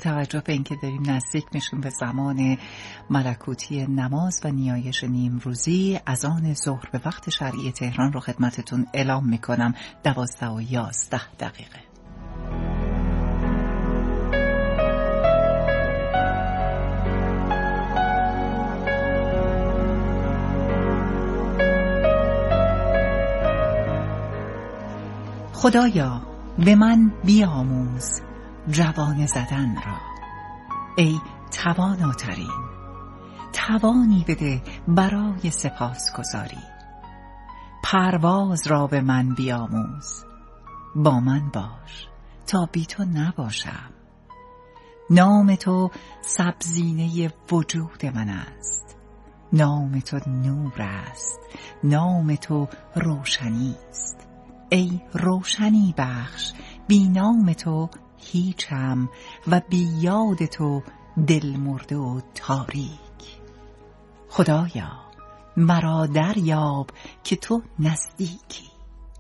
توجه به اینکه داریم نزدیک میشیم به زمان ملکوتی نماز و نیایش نیمروزی، از آن ظهر به وقت شرعی تهران رو خدمتتون اعلام میکنم 12:11. خدایا به من بیاموز جوانه زدن را، ای تواناترین، توانی بده برای سپاسگزاری. پرواز را به من بیاموز، با من باش تا بی تو نباشم. نام تو سبزینه وجود من است، نام تو نور است، نام تو روشنی است. ای روشنی بخش، بی نام تو هیچم و بی یاد تو دل مرده و تاریک. خدایا مرا دریاب که تو نزدیکی.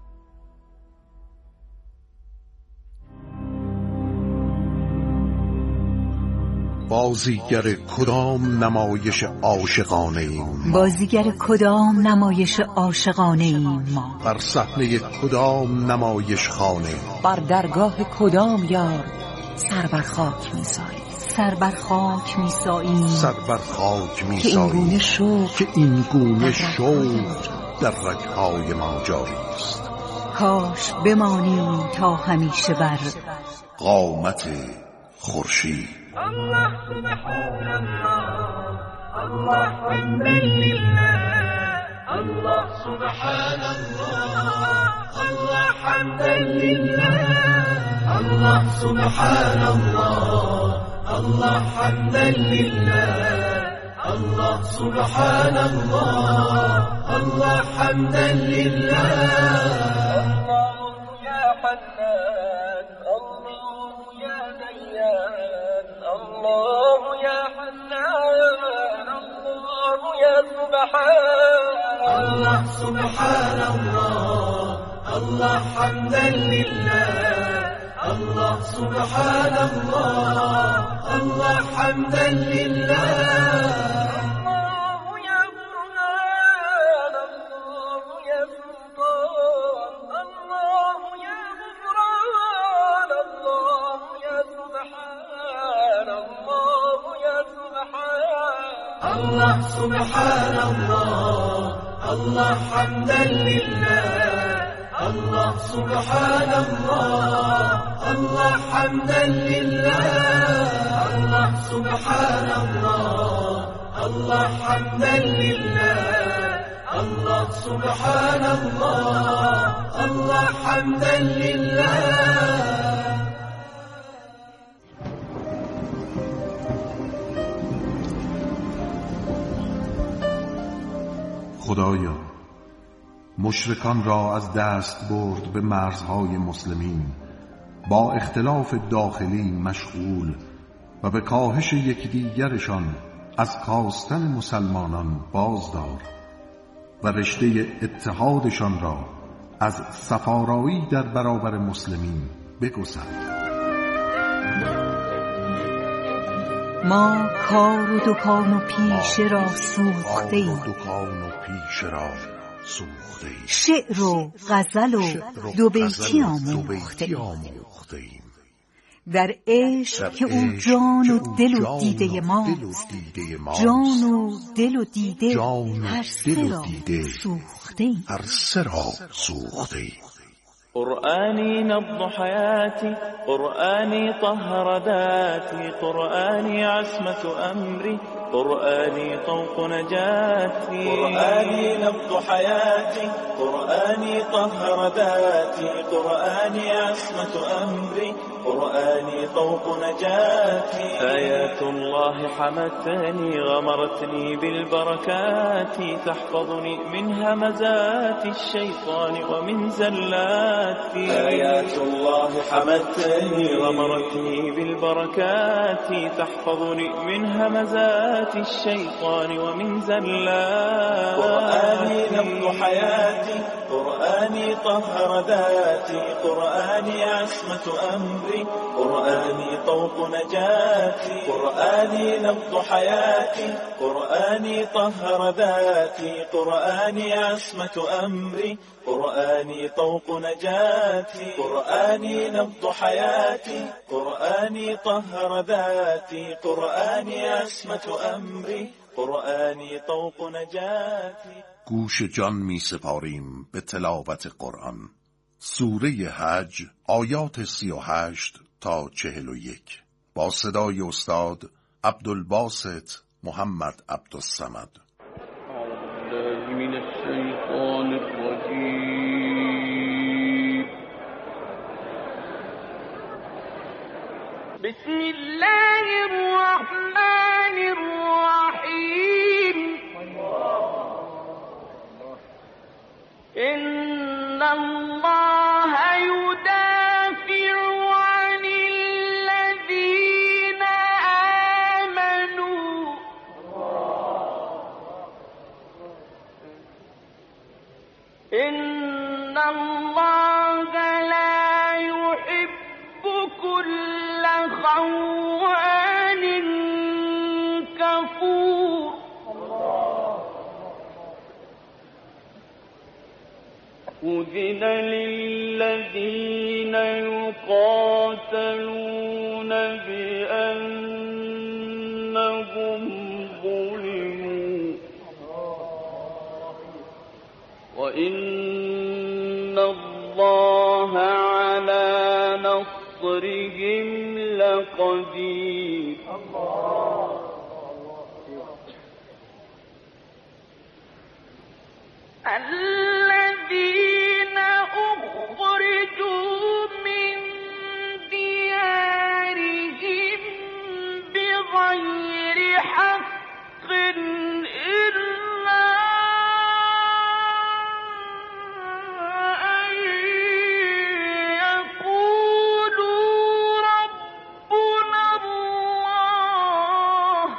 بازیگر کدام نمایش عاشقانه ایم؟ بازیگر کدام نمایش عاشقانه ایم ما؟ بر صحنه کدام نمایش خانه؟ بر درگاه کدام یار سر بر خاک می‌ساییم؟ سر بر خاک می‌ساییم، سر بر خاک که می‌ساییم این گونه شوق در رگ‌های ما جاری است. کاش بمانیم تا همیشه بر قامت خورشید. الله سبحان الله، الله حمدا لله، الله سبحان الله، الله حمدا لله، الله سبحان الله، الله حمدا لله، الله سبحان الله، الله حمدا لله. الله يا حنان، الله يا ديان، الله يا حنان، الله يا سبحان. الله سبحان الله، الله حمدا لله، الله سبحان الله، الله حمدا لله. الله يا برهان، الله يا سلطان، الله يا غفران، الله يا سبحان، الله يا سبحان. الله سبحان الله، الله حمدا لله، الله سبحان الله، الله حمدا لله، الله سبحان الله، الله حمدا لله، الله سبحان الله، الله حمدا لله. خدایا مشرکان را از دست برد به مرزهای مسلمین، با اختلاف داخلی مشغول و به کاهش یکدیگرشان از کاستن مسلمانان بازدار و رشته اتحادشان را از صفارایی در برابر مسلمین بگسل. ما کار و دکان و پیشه را سوخته ایم، شعر و غزل و دو بیتی آموخته ایم. در عشق که او جان و دل و دیده ماست، جان و دل و دیده هر سه را سوخته ایم. قرآني نبض حياتي، قرآني طهر ذاتي، قرآني عصمة أمري، قرآني طوق نجاتي. قرآني نبض حياتي، قرآني طهر ذاتي، قرآني عصمة أمري، قرآني طوق نجاتي. آيات الله حمتني، غمرتني بالبركات، تحفظني من همزات الشيطان ومن زلاتي. آيات الله حمتني، غمرتني بالبركات، تحفظني من همزات هفوات الشيطان ومن زلات. قرآني نبض حياتي، قرآني طهر ذاتي، قرآني عصمة أمري، قرآني طوق نجاتي. قرآني نبض حياتي، قرآني طهر ذاتي، قرآني عصمة أمري، قرآني طوق نجاتي. قرآني نبض حياتي، قرآنی طهر ذاتی، قرآنی عصمت امری، قرآنی طوق نجاتی. گوش جان می سپاریم به تلاوت قرآن. سوره حج آیات 38 تا 41 با صدای استاد عبدالباسط محمد عبدالصمد. بسم الله الرحمن الرحيم. إن الله يدافع عن الذين آمنوا إن الله لا يحب كل خوان كفور. أذن للذين يقاتلون بأنهم ظلموا وإن الله على نصرهم لقدير. الذين أخرجوا من ديارهم بغير حق إلا أن يقولوا ربنا الله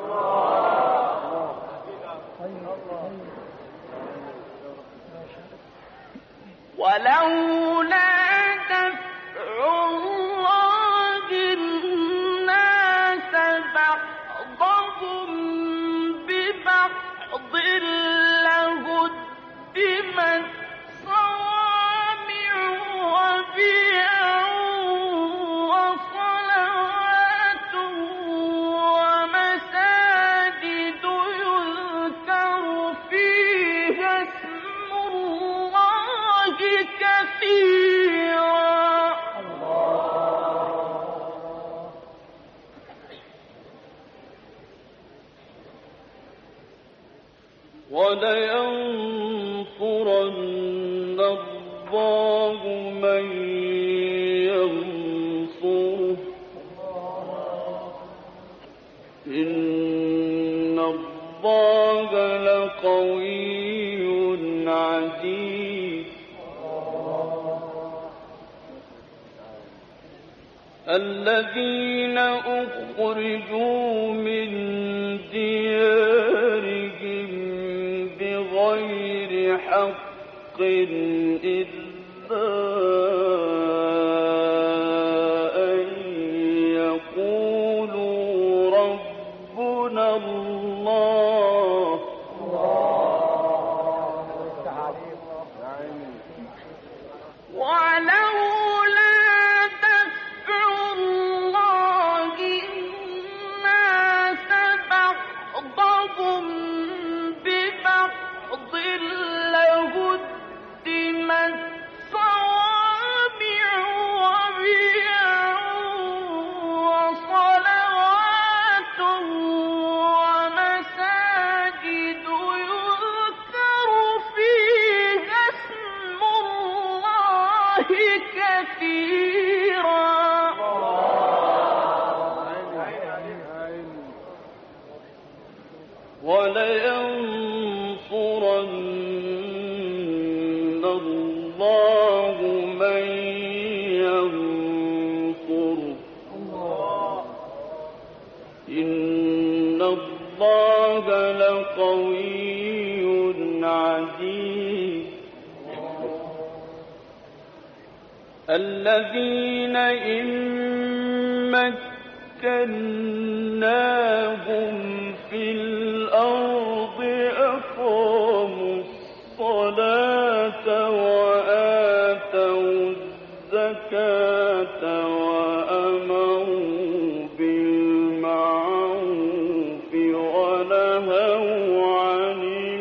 ولولا دفع الله الناس بعضهم ببعض لهدمت صوامع وبيع وصلوات ومساجد يذكر فيها اسم الله كثيرا ولينصرن الله من ينصره إن الله لقوي عزيز. الذين أخرجوا من ديارهم بغير حق إلا أن يقولوا ربنا الله ولولا دفع الله الناس بعضهم ببعض لهدمت صوامع وبيع وصلوات ومساجد يذكر فيها اسم الله كثيرا ولينصرن الله من ينصره إن الله الله لقوي عزيز. الذين إن مكناهم في الأرض أقاموا الصلاة وآتوا الزكاة وأمروا بالمعروف ونهوا عن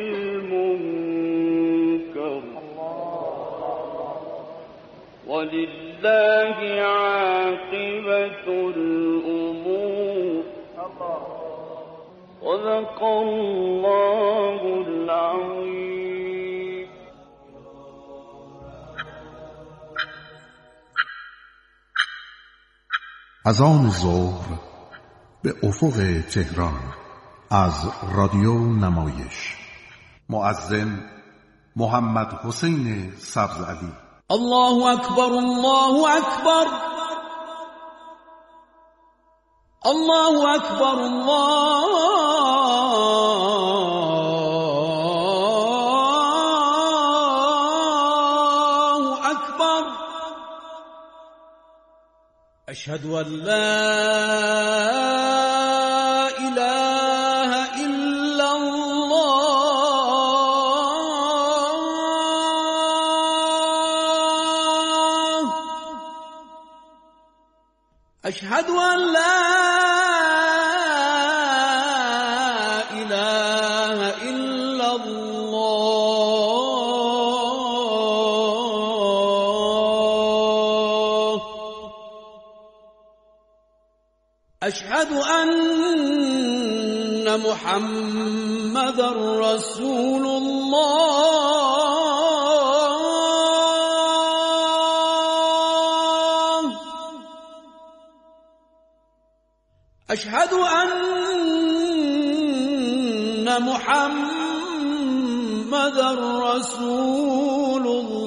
المنكر ولله عاقبة الأمور. صدق الله العظيم. اذان ظهر به افق تهران از رادیو نمایش. مؤذن محمد حسین سبزعلی. الله أكبر الله أكبر الله أكبر الله أكبر. أشهد أن لا إله إلا الله. أشهد أن لا إله إلا الله. أشهد أن محمدا رسول الله. أشهد أن محمدا رسول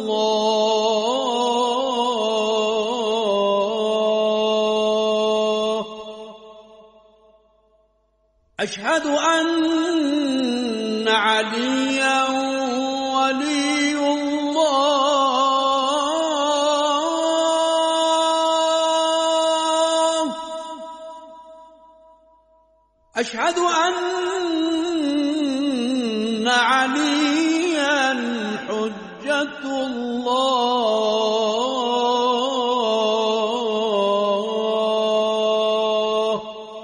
الله. أشهد أن عليا ولي الله. أشهد أن عليا حجة الله.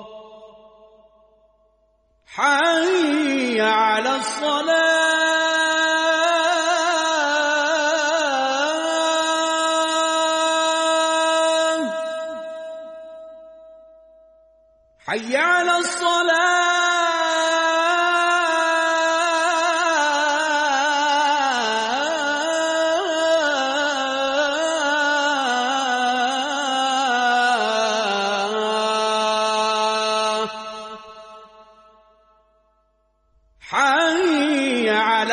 حي على الصلاة. حي على الصلاة. حي على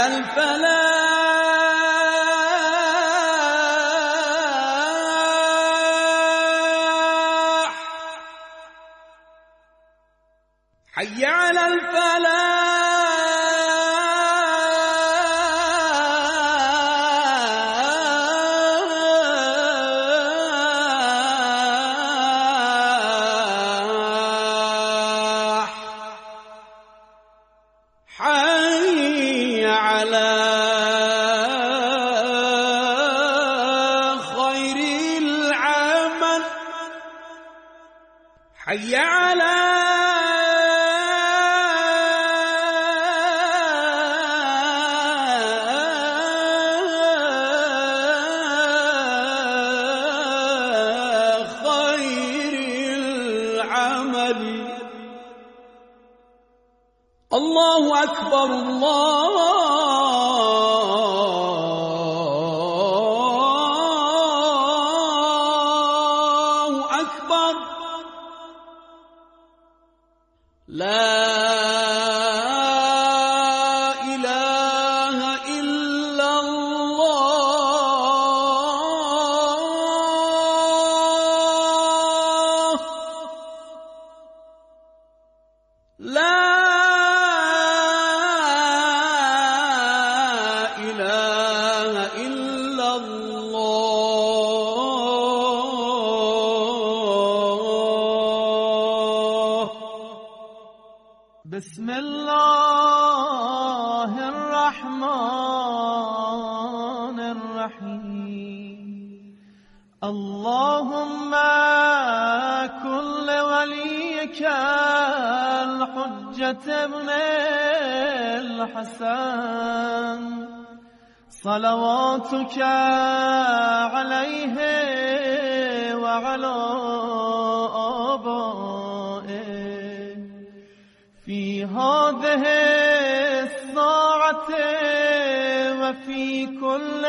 الفلاح. حي على الفلاح. حي على خير العمل. حي على خير العمل. الله أكبر الله أكبر. لا إله إلا الله. لا بسم الله الرحمن الرحیم اللهم كل وليك الحجة ابن الحسن صلواتك عليه وعلى آبائه في هذه الساعة وفي كل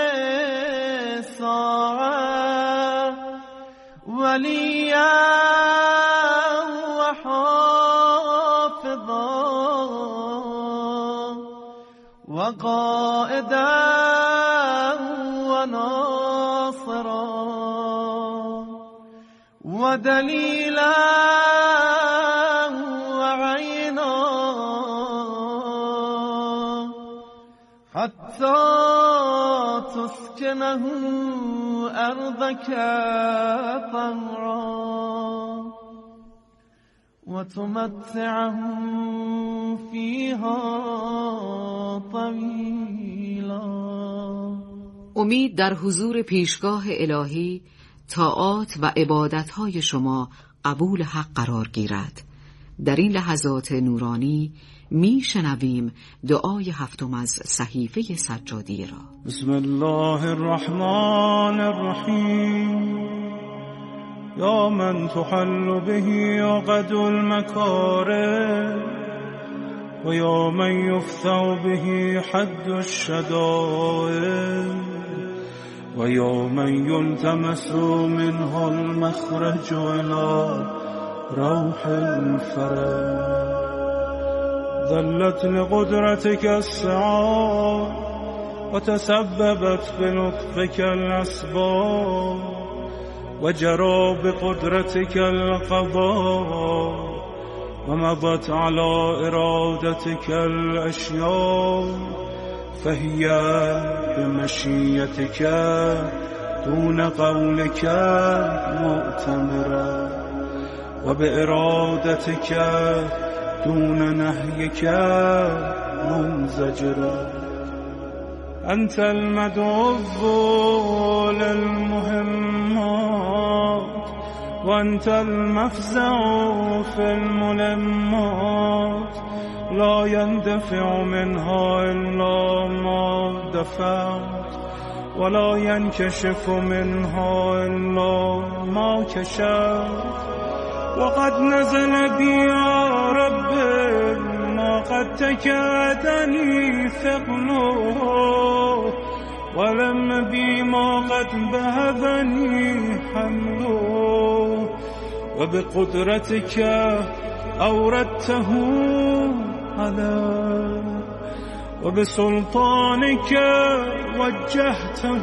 ساعة وليا وحافظا وقائدا وناصرا ودليلا وعينا حتى تسكنه أرضك طهرا وتمتعهم فيها طويلا. امید در حضور پیشگاه الهی طاعات و عبادتهای شما قبول حق قرار گیرد. در این لحظات نورانی می شنویم دعای هفتم از صحیفه سجادی را. بسم الله الرحمن الرحیم یا من تحل به عقد المکاره و یا من یفتح به حد الشدائد و یا من یلتمس منه المخرج الى روح الفرج ذلت لقدرتك السعاد وتسببت بلطفك الأسباب وجرى بقدرتك القضاء ومضت على إرادتك الأشياء فهي بمشيتك دون قولك مؤتمرة وبإرادتك دون نهيك منزجرة أنت المدعو للمهمات وأنت المفزع في الملمات لا يندفع منها إلا ما دفعت ولا ينكشف منها إلا ما كشفت وقد نزل بي يا رب ما قد تكادني ثقله ولم بي ما قد بهذني حمله وبقدرتك أوردته علي وبسلطانك وجهته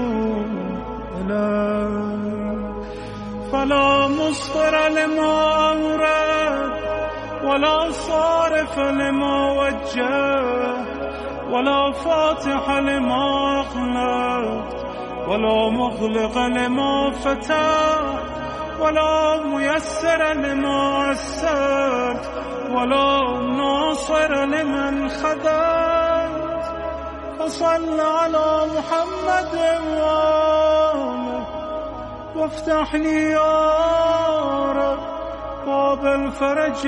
إلي فلا مصدر لما أورد ولا صارف لما وجه ولا فاتح لما أغلقت ولا مغلق لما فتح ولا ميسر لما عسرت ولا ناصر لمن خذلت فصل على محمد وآله وافتح لي يا رب باب الفرج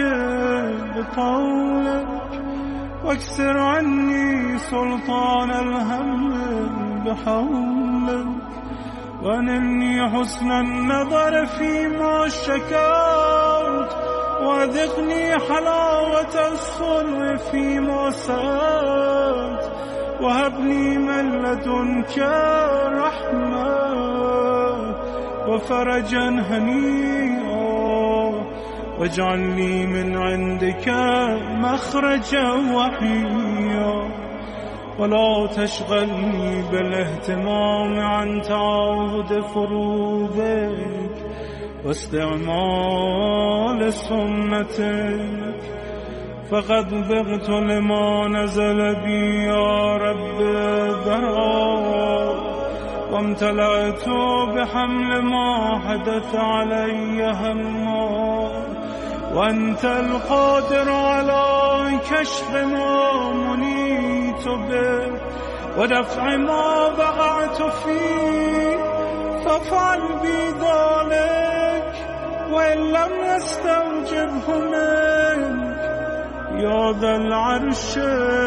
بقولك واكسر عني سلطان الهم بحولك وانمني حسن النظر فيما شكوت وذقني حلاوة الصلح فيما سألت وهبني من لدنك رحمة وفرجا هنيئا واجعل لي من عندك مخرجا وحيا ولا تشغلني بالاهتمام عن تعاهد فروضك واستعمال سنتك فقد بغت لما نزل بي يا رب ذرا وامتلأت بحمل ما حدث علي هما وأنت القادر على كشف ما منيت به ودفع ما وقعت فيه فافعل بي ذلك وإن لم نستوجبه منك يا ذا العرش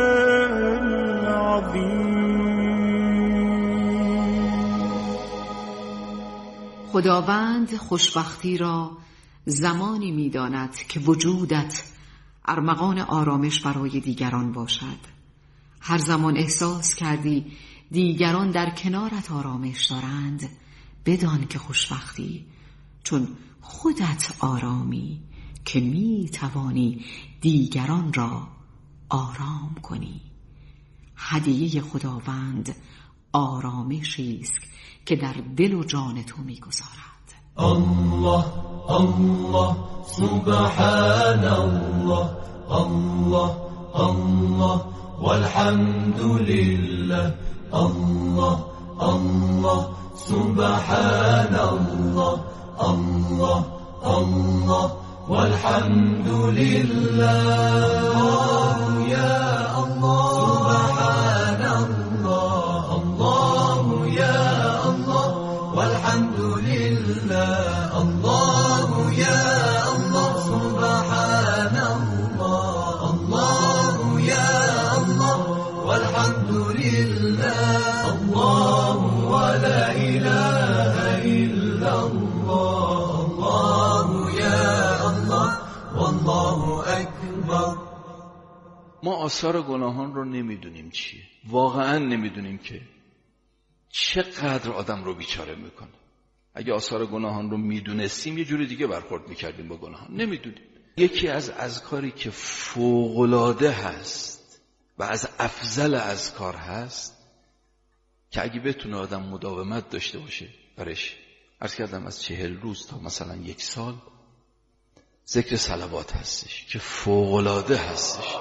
خداوند خوشبختی را زمانی می‌داند که وجودت ارمغان آرامش برای دیگران باشد. هر زمان احساس کردی دیگران در کنارت آرامش دارند، بدان که خوشبختی، چون خودت آرامی که می‌توانی دیگران را آرام کنی. هدیه خداوند آرامشی است که در دل و جان تو می‌گذارد. الله الله سبحان الله الله الله والحمد لله الله الله سبحان الله الله الله والحمد لله يا الله سبحان الله الله يا الله والحمد لله الله يا الله سبحان الله الله يا الله والحمد لله الله ولا إله إلا الله الله يا الله والله أكبر. ما آثار گناهان رو نمیدونیم چیه، واقعا نمیدونیم که چقدر آدم رو بیچاره میکنه. اگه آثار گناهان رو میدونستیم یه جوری دیگه برخورد میکردیم با گناهان. نمیدونیم. یکی از اذکاری که فوق‌العاده هست و از افضل اذکار هست که اگه بتونه آدم مداومت داشته باشه برش، عرض کردم از 40 روز تا مثلا 1 سال، ذکر صلوات هستش که فوق‌العاده هستش.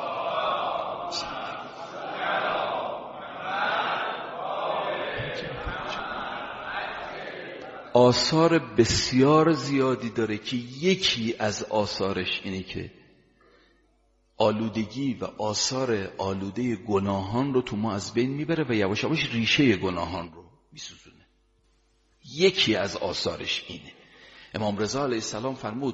آثار بسیار زیادی داره که یکی از آثارش اینه که آلودگی و آثار آلوده گناهان رو تو ما از بین میبره و یواش یواش ریشه گناهان رو میسوزونه. یکی از آثارش اینه. امام رضا علیه السلام فرمود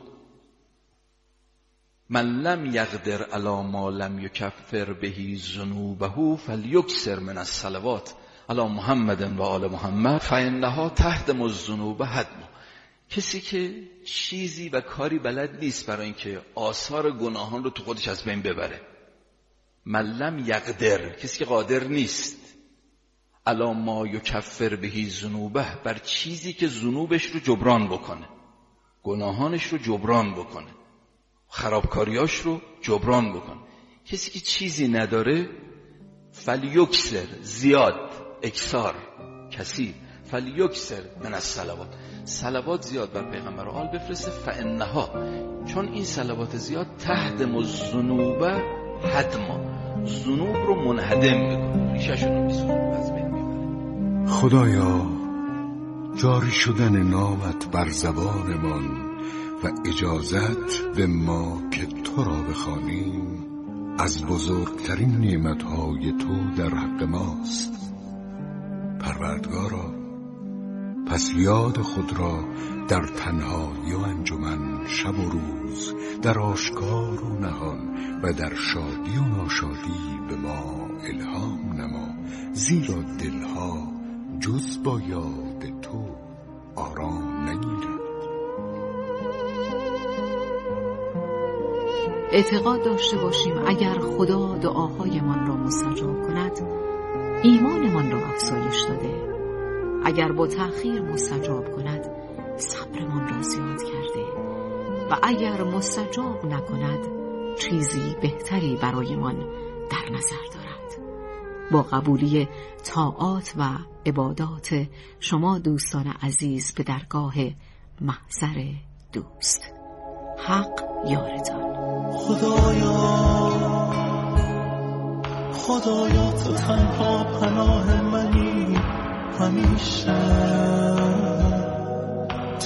من لم یقدر علی ما لم یکفر بهی ذنوبه فلیکثر من الصلوات علی محمد و آل محمد فانها تهدم الذنوب هدما. کسی که چیزی و کاری بلد نیست برای اینکه آثار گناهان رو تو خودش از بین ببره. من لم یقدر، کسی که قادر نیست، علی ما یکفر بهی ذنوبه، بر چیزی که ذنوبش رو جبران بکنه، گناهانش رو جبران بکنه، خرابکاریاش رو جبران بکنه. کسی که چیزی نداره فلیکثر، زیاد، اکثار، کثیر، فلیکثر من الصلوات، صلوات زیاد بر پیغمبر و آل بفرسته. فانها، چون این صلوات زیاد تهدم الذنوب هدما، ذنوب رو منهدم میکنه، ریشه‌شون رو میسونه، از بین میبره. خدایا جاری شدن نامت بر زبانمان و اجازت به ما که تو را بخوانیم از بزرگترین نعمتهای تو در حق ماست. پروردگارا، پس یاد خود را در تنهایی و انجمن، شب و روز، در آشکار و نهان و در شادی و ناشادی به ما الهام نما، زیرا دلها جز با یاد تو آرام نگیرد. اعتقاد داشته باشیم اگر خدا دعاهایمان را مستجاب کند، ایمانمان را افزایش داده. اگر با تأخیر مستجاب کند، صبرمان را زیاد کرده. و اگر مستجاب نکند، چیزی بهتری برایمان در نظر دارد. با قبولی طاعات و عبادات شما دوستان عزیز به درگاه محضر دوست. حق یارتان. خدایا تو تنها پناه منی، همیشه